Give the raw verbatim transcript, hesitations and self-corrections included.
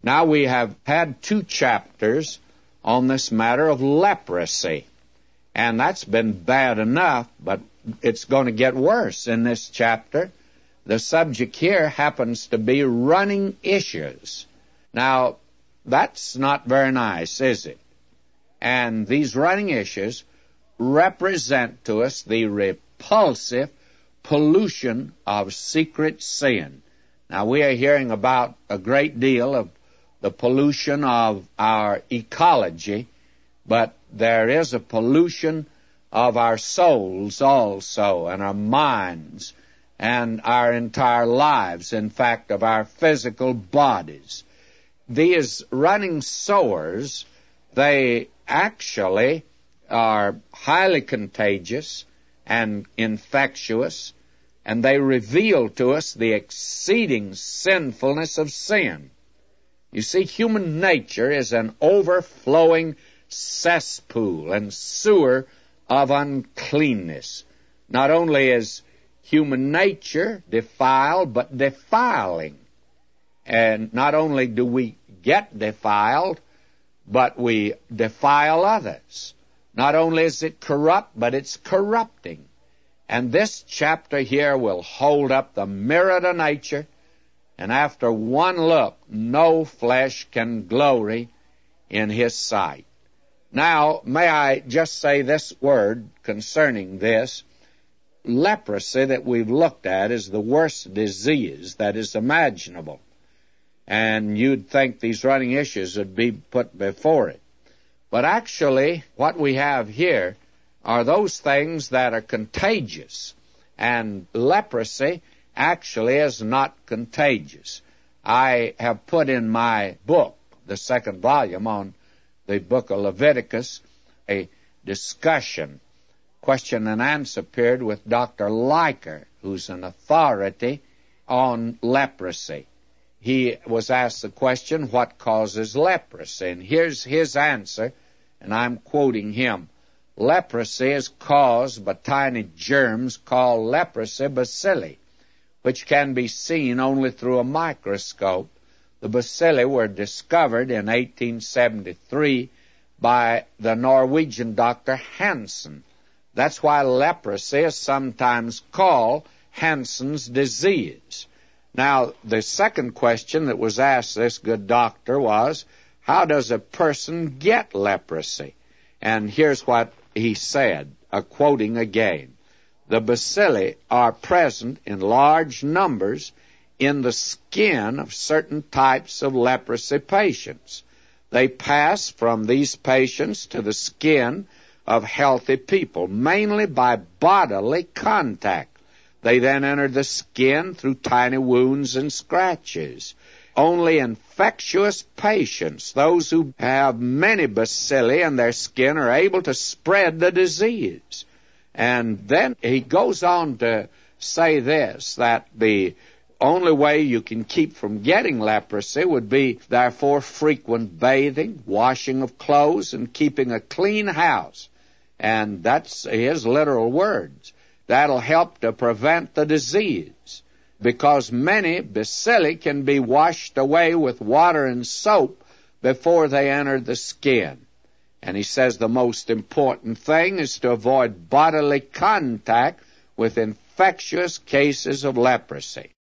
Now, we have had two chapters on this matter of leprosy, and that's been bad enough, but it's going to get worse in this chapter. The subject here happens to be running issues. Now, that's not very nice, is it? And these running issues represent to us the repulsive pollution of secret sin. Now, we are hearing about a great deal of the pollution of our ecology, but there is a pollution of our souls also, and our minds, and our entire lives, in fact, of our physical bodies. These running sores, they actually are highly contagious and infectious, and they reveal to us the exceeding sinfulness of sin. You see, human nature is an overflowing cesspool and sewer of uncleanness. Not only is human nature defiled, but defiling. And not only do we get defiled, but we defile others. Not only is it corrupt, but it's corrupting. And this chapter here will hold up the mirror to nature, and after one look, no flesh can glory in his sight. Now, may I just say this word concerning this? Leprosy that we've looked at is the worst disease that is imaginable. And you'd think these running issues would be put before it. But actually, what we have here are those things that are contagious. And leprosy actually is not contagious. I have put in my book, the second volume on the book of Leviticus, a discussion, question and answer period with Doctor Leiker, who's an authority on leprosy. He was asked the question, what causes leprosy? And here's his answer, and I'm quoting him. Leprosy is caused by tiny germs called leprosy bacilli, which can be seen only through a microscope. The bacilli were discovered in eighteen seventy-three by the Norwegian Doctor Hansen. That's why leprosy is sometimes called Hansen's disease. Now, the second question that was asked this good doctor was, how does a person get leprosy? And here's what he said, uh, quoting again. The bacilli are present in large numbers in the skin of certain types of leprosy patients. They pass from these patients to the skin of healthy people, mainly by bodily contact. They then enter the skin through tiny wounds and scratches. Only infectious patients, those who have many bacilli in their skin, are able to spread the disease. And then he goes on to say this, that the only way you can keep from getting leprosy would be, therefore, frequent bathing, washing of clothes, and keeping a clean house. And that's his literal words. That'll help to prevent the disease, because many bacilli can be washed away with water and soap before they enter the skin. And he says the most important thing is to avoid bodily contact with infectious cases of leprosy.